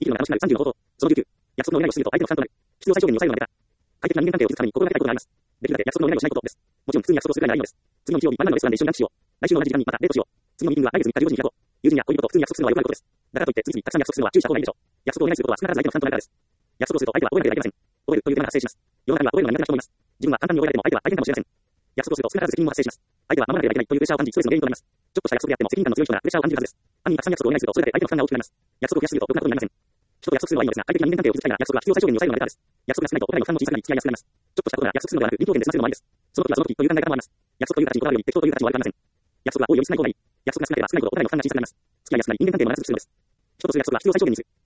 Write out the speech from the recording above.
生きるのが楽しくなる30の方法。その19、約束の裏をすると相手の負担となる。必要最小限に抑えるのが出た。快適な人間関係を築くために心がけたいことがあります。できるだけ約束の裏をしないことです。もちろん普通に約束をするぐらいならいいのです。次の日曜日、真ん中のレストランで一緒にランチしよう。来週の同じ時間にまたデートしよう。次のミーティングは来月3日10時に開こう。友人や恋人と普通に約束するのはよくあることです。だからといって次々たくさん約束するのは注意した方がいいでしょう。約束をお願いすることは少なからず相手の負担となるからです。約束をすると相手は覚えなければいけません。覚えるという手間が発生します。世の中には覚えるのが苦手な人もいます。自分は簡単に覚えられても相手は大変かもしれません。約束をすると少なからず責任も発生します。相手は守らなければいけないというプレッシャーを感じ、ストレスの原因となります。ちょっとした約束であっても責任感の強い人がプレッシャーを感じるはずです。単にたくさん約束をお願いするとそれだけ相手の負担が大きくなります。約束を増やしすぎるとろくなことになりません。人と約束するのはいいのですが、快適な人間関係を築きたいなら約束は必要最小限に抑えるのがベターです。約束が少ないとお互いの負担も小さくなり付き合いやすくなります。ちょっとしたことなら約束するのではなく臨機応変で済ませるのもありです。その時はその時という考え方もあります。約束という形にこだわるより適当という形も悪くありません。約束は多いより少ない方がいい。約束が少なければ少ないほどお互いの負担が小さくなります。付き合いやすくなり人間関係も長続きするのです。人とする約束は必要最小限にする。